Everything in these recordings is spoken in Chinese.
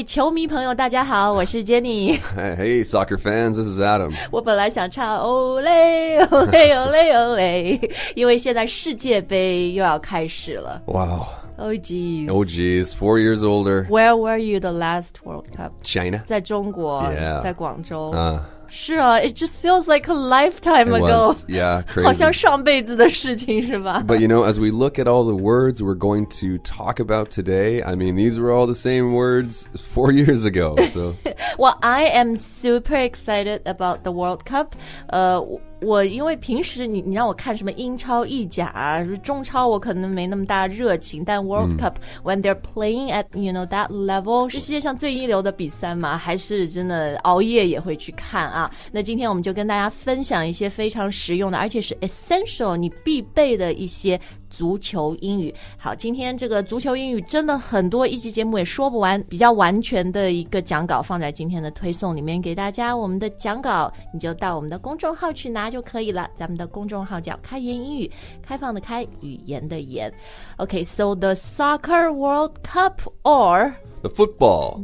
球迷朋友大家好，我是 Jenny。 Hey, soccer fans, this is Adam. 我本来想唱 Olé Olé Olé Olé， 因为现在世界杯又要开始了。 Wow. Oh geez. Oh geez, 4 years older. Where were you the last World Cup? China. 在中国 Yeah. 在广州。是 it just feels like a lifetime It ago. was, yeah, crazy. 好像上辈子的事情是吧？ But you know, as we look at all the words we're going to talk about today, I mean, these were all the same words 4 years ago. So, Well, I am super excited about the World Cup. 我因为平时你让我看什么英超、意甲啊，中超我可能没那么大热情，但 World Cup when they're playing at that level， 是世界上最一流的比赛嘛，还是真的熬夜也会去看啊。那今天我们就跟大家分享一些非常实用的，而且是 essential 你必备的一些足球英语。好，今天这个足球英语真的很多，一集节目也说不完，比较完全的一个讲稿放在今天的推送里面给大家。我们的讲稿你就到我们的公众号去拿就可以了，咱们的公众号叫开言英语，开放的开，语言的言。Okay, so the soccer World Cup or the football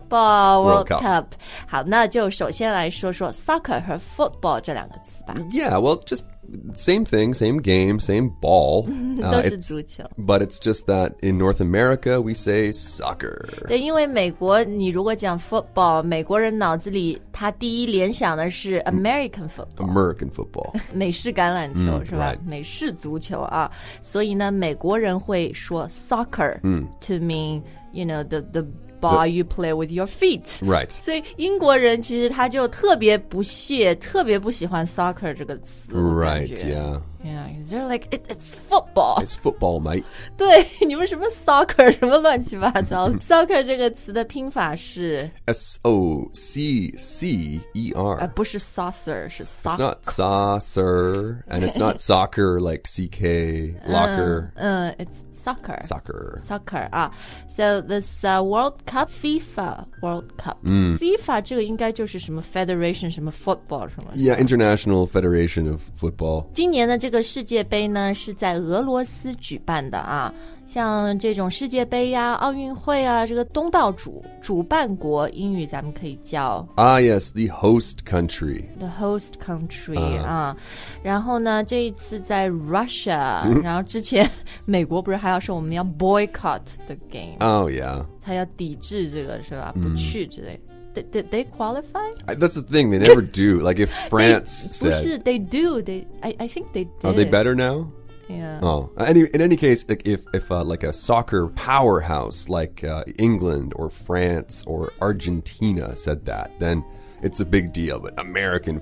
World Cup. 好，那就首先来说说 soccer 和 football 这两个词吧。 yeah, well, just same thing, same game, same ball. 都是足球。 But it's just that in North America, we say soccer. 对，因为美国你如果讲 football， 美国人脑子里他第一联想的是 American football， American football. 美式橄榄球是吧？ right. 美式足球啊，所以呢，美国人会说 soccer to mean the ball you play with your feet. Right. 所以英国人其实他就特别不屑，特别不喜欢 soccer 这个词。 Right, yeah. Yeah, they're like, it's football. It's football, mate. 对，你们什么 soccer 什么乱七八糟。soccer 这个词的拼法是 S-O-C-C-E-R. 不是 saucer， 是 It's soccer。 not saucer, and it's not soccer like C-K, locker. It's soccer. Soccer. 啊 So this World Cup, FIFA World Cup. FIFA 这个应该就是什么 Federation 什么 football 什么。 Yeah, International Federation of Football. 今年的这个世界杯呢是在俄罗斯举办的啊，像这种世界杯呀、奥运会啊，这个东道主办国英语咱们可以叫 yes, the host country. the host country 啊。然后呢，这一次在 Russia，然后之前美国不是还要说我们要 boycott the game， Oh, yeah. 他要抵制这个是吧？不去之类。Did they qualify? That's the thing, they never do. Like if France 不 said... 是 they do. I think they did. Are they better now? Yeah. Oh, in any case, like if like a soccer powerhouse like England or France or Argentina said that, then it's a big deal. But American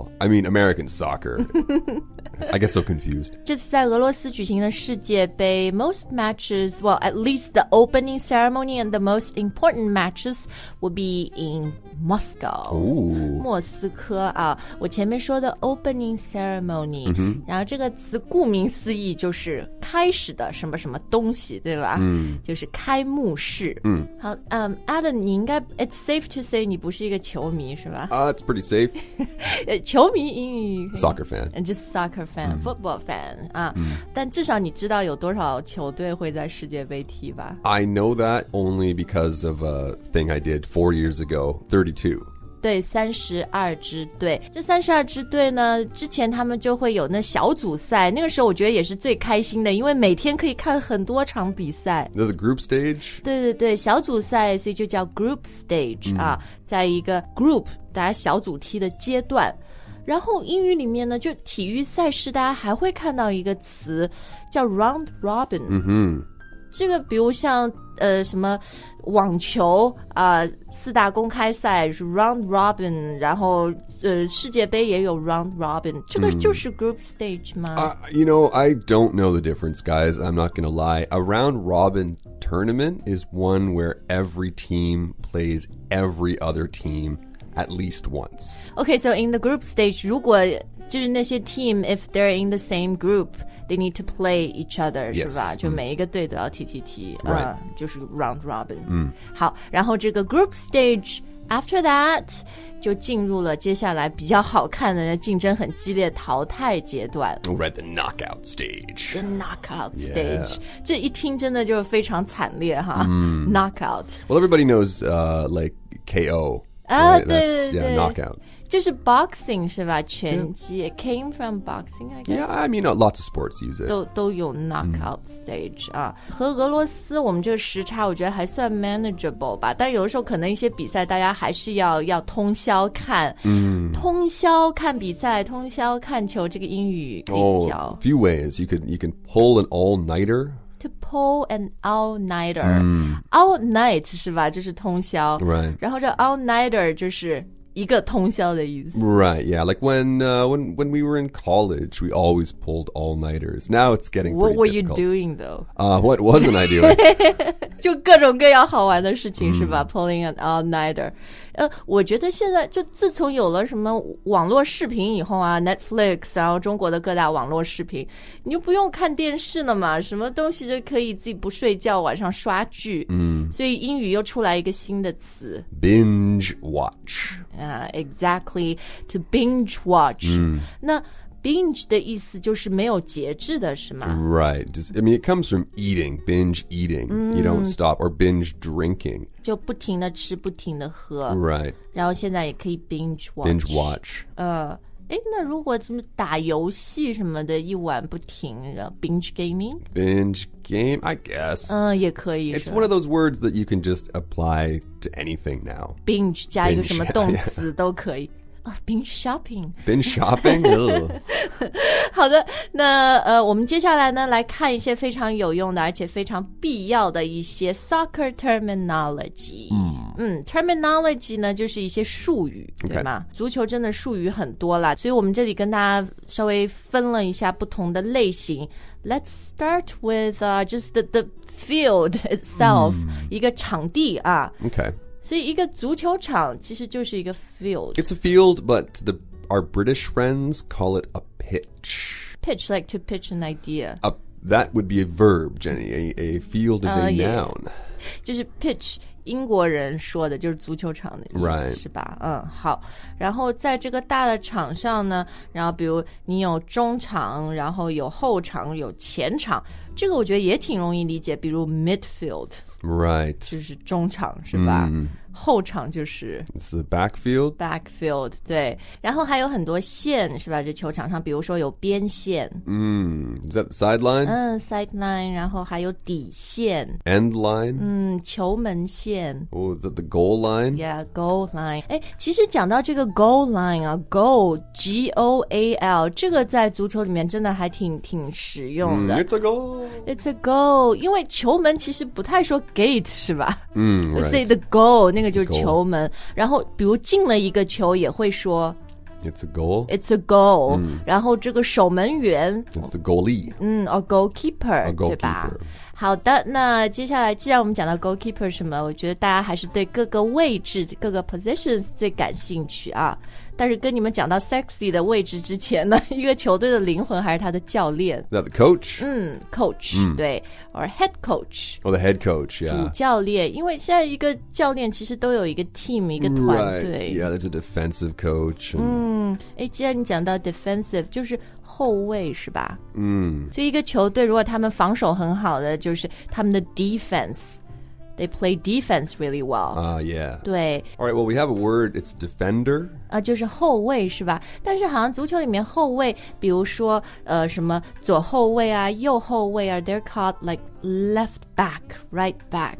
soccer, I get so confused. 这次在俄罗斯举行的世界杯 most matches, well, at least the opening ceremony and the most important matches will be in Moscow. 莫斯科啊，我前面说的 opening ceremony，然后这个词顾名思义就是开始的什么什么东西，对吧？就是开幕式。好，Adam， 你应该 it's safe to say 你不是一个球迷是吧？ It's pretty safe. 球迷英语 Soccer fan. And just soccer fan, football fan 啊，但至少你知道有多少球队会在世界杯踢吧？ I know that only because of a thing I did 4 years ago, 32. 对，32支队。这32支队呢，之前他们就会有那小组赛，那个时候我觉得也是最开心的，因为每天可以看很多场比赛。 The group stage? 对对对，小组赛，所以就叫 group stage 啊，在一个 group 大家小组踢的阶段。然后英语里面呢，就体育赛事，大家还会看到一个词叫 round robin。这个比如像什么网球啊，4大公开赛是 round robin， 然后世界杯也有 round robin， 这个就是 group stage 吗？ I don't know the difference, guys. I'm not gonna lie. A round robin tournament is one where every team plays every other team at least once. Okay, so in the group stage, 如果就是那些 team, if they're in the same group, they need to play each other, 是吧？就每一个队都要踢， Right. 就是 round robin. 好，然后这个 group stage After that 就进入了接下来比较好看的竞争很激烈淘汰阶段。 We're at the knockout stage. The knockout stage. 这一听真的就非常惨烈哈。Knockout. Well, everybody knows like KO. 啊， right? 对 That's, 对 yeah, 对 knockout. 就是 boxing 是吧？拳击 It came from boxing, I guess. Yeah, I mean, lots of sports use it. 都有 knockout stage 啊，和俄罗斯我们这个时差我觉得还算 manageable 吧，但有的时候可能一些比赛大家还是要通宵看，通宵看比赛，通宵看球，这个英语可以教。 A few ways. You can pull an all-nighter. To pull an all-nighter, all night 是吧？就是通宵 Right. 然后这 all-nighter 就是一个通宵的意思。 Right, yeah. Like when we were in college, we always pulled all-nighters. Now it's getting What pretty were you difficult. doing though? What wasn't I doing? 就各种各样好玩的事情是吧？Pulling an all-nighter。我觉得现在就自从有了什么网络视频以后啊 ，Netflix， 然后中国的各大网络视频，你就不用看电视了嘛，什么东西就可以自己不睡觉，晚上刷剧。所以英语又出来一个新的词 Binge watch. exactly to binge watch。那binge 的意思就是没有节制的是吗？ Right. I mean, it comes from eating, binge eating. You don't stop, or binge drinking. 就不停的吃，不停的喝。 Right. 然后现在也可以 binge watch。 Binge watch. 那如果什么打游戏什么的，一晚不停，binge gaming， Binge game, I guess. 也可以。 It's one of those words that you can just apply to anything now. binge 加一个 binge， 什么动词都可以。binge shopping。 Binge shopping? Ugh. 好的，那我们接下来呢来看一些非常有用的，而且非常必要的一些 soccer terminology。terminology 呢就是一些术语，对吗？足球真的术语很多啦，所以我们这里跟大家稍微分了一下不同的类型。Let's start with just the field itself，一个场地啊。 Okay. 所以一个足球场其实就是一个 field。 It's a field, but our British friends call it a pitch. Pitch, like to pitch an idea. That would be a verb, Jenny. A field is a noun. 就是 pitch 英国人说的就是足球场的意思 Right. 是吧？好。然后在这个大的场上呢，然后比如你有中场，然后有后场，有前场，这个我觉得也挺容易理解，比如 midfield Right. 就是中场是吧？后场就是 It's the backfield. backfield， 对。然后还有很多线是吧？这球场上，比如说有边线， Is that the sideline? sideline， 然后还有底线， End line? 球门线。 Oh, is that the goal line? Yeah, goal line. 其实讲到这个 goal line 啊 ，goal G-O-A-L 这个在足球里面真的还挺实用的。 It's a goal. It's a goal， 因为球门其实不太说 gate 是吧 Right. Say the goal 那个就是 It's a goal. 球门，然后比如进了一个球也会说 It's a goal. It's a goal，然后这个守门员 It's the goalie. or goalkeeper， A 对吧 goalkeeper.？ 好的，那接下来既然我们讲到 goalkeeper 什么，我觉得大家还是对各个位置、各个 positions 最感兴趣啊。但是跟你们讲到 sexy 的位置之前呢，一个球队的灵魂还是他的教练。 Is that the coach? coach，对，or head coach， Oh, the head coach, 主 yeah. 教练。因为现在一个教练其实都有一个 team， 一个团 Right. 队。 Yeah, there's a defensive coach. And, 既然你讲到 defensive， 就是后卫是吧？所以一个球队如果他们防守很好的，就是他们的 defense。They play defense really well. yeah. 对 All right, well, we have a word. It's defender. 就是后卫是吧？但是好像足球里面后卫，比如说什么左后卫啊、右后卫啊 ，they're called like left back, right back.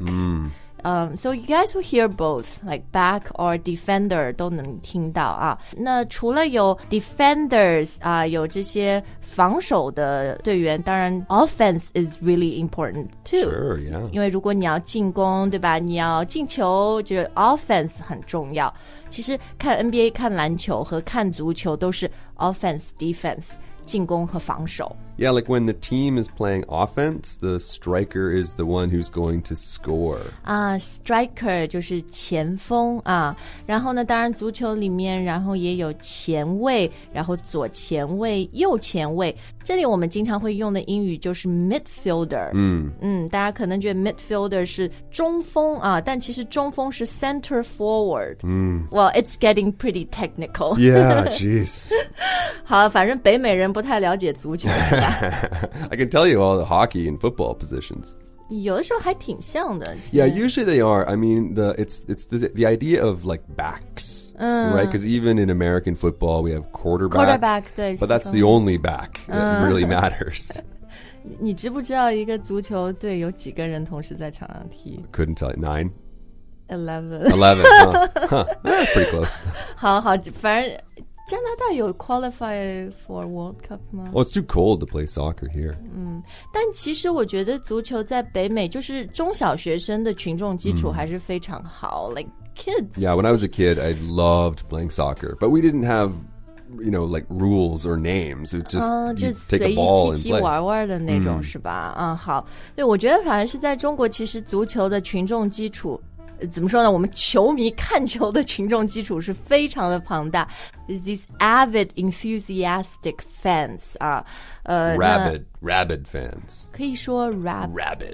So you guys will hear both, like back or defender 都能听到啊。那除了有 defenders 啊，有这些防守的队员，当然 offense is really important too. Sure, yeah. 因为如果你要进攻，对吧？你要进球，就是 offense 很重要。其实看 NBA、看篮球和看足球都是 offense、defense 进攻和防守。 Yeah, like when the team is playing offense, the striker is the one who's going to score. Striker 就是前锋啊。然后呢，当然足球里面，然后也有前卫，然后左前卫、右前卫。这里我们经常会用的英语就是 midfielder。大家可能觉得 midfielder 是中锋啊，但其实中锋是 center forward。Well, it's getting pretty technical. Yeah, jeez. 好，反正北美人不太了解足球。 I can tell you all the hockey and football positions. 有的时候还挺像的。 Yeah, usually they are. I mean, it's the idea of like backs, right? Because even in American football, we have quarterback, 对， but that's the only back that really matters. 你知不知道一个足球队有几个人同时在场上踢 Couldn't tell you. 9? ？11 huh. Pretty close. 好，反正加拿大有 qualify for World Cup 吗？ Well, it's too cold to play soccer here. 但其实我觉得足球在北美就是中小学生的群众基础还是非常好，like kids. Yeah, when I was a kid, I loved playing soccer, but we didn't have, like rules or names. It was just 就 you take 随 a 意 ball 踢 and 踢 play. 玩的那种是吧？好，对，我觉得反而是在中国，其实足球的群众基础。怎么说呢？我们球迷看球的群众基础是非常的庞大。These avid, enthusiastic fans 啊 ，rabid fans. 可以说 rabid,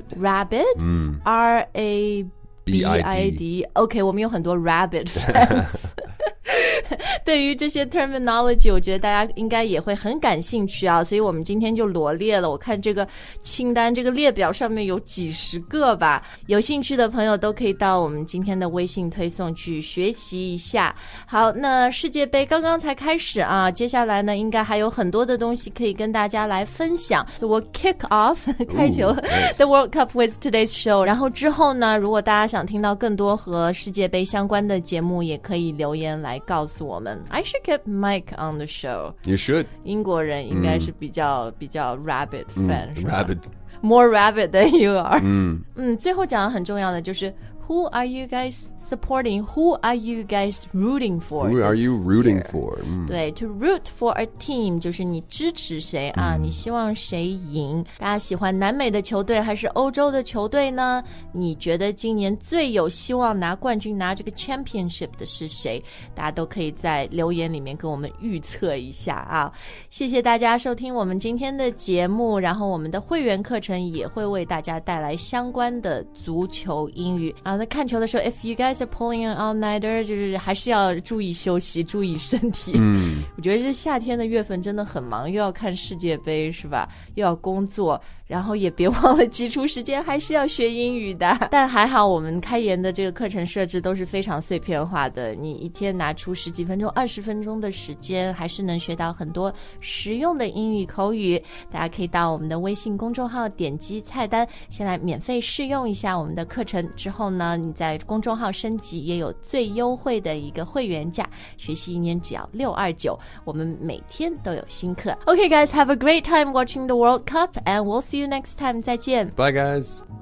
R-A-B-I-D. OK， 我们有很多 rabid fans 。对于这些 terminology 我觉得大家应该也会很感兴趣啊，所以我们今天就罗列了，我看这个清单这个列表上面有几十个吧，有兴趣的朋友都可以到我们今天的微信推送去学习一下。好，那世界杯刚刚才开始啊，接下来呢应该还有很多的东西可以跟大家来分享。So we'll kick off 开球 the World Cup with today's show， 然后之后呢，如果大家想听到更多和世界杯相关的节目，也可以留言来告诉我们。I should get Mike on the show. You should. 英国人应该是比较 rabid fan， rabid. More rabid than you are. 最后讲的很重要的就是Who are you guys supporting? Who are you guys rooting for? Who are you rooting for? 对 to root for a team 就是你支持谁啊，你希望谁赢。大家喜欢南美的球队还是欧洲的球队呢？你觉得今年最有希望拿冠军拿这个 championship 的是谁？大家都可以在留言里面跟我们预测一下啊。谢谢大家收听我们今天的节目，然后我们的会员课程也会为大家带来相关的足球英语啊。那看球的时候 if you guys are pulling an all-nighter 就是还是要注意休息，注意身体。我觉得这夏天的月份真的很忙，又要看世界杯是吧，又要工作，然后也别忘了挤出时间还是要学英语的。但还好我们开研的这个课程设置都是非常碎片化的，你一天拿出10几分钟20分钟的时间，还是能学到很多实用的英语口语。大家可以到我们的微信公众号点击菜单先来免费试用一下我们的课程，之后呢你在公众号升级也有最优惠的一个会员价，学习1年只要629，我们每天都有新课。Okay guys, have a great time watching the World Cup and we'll see you next time. 再见。 Bye, guys.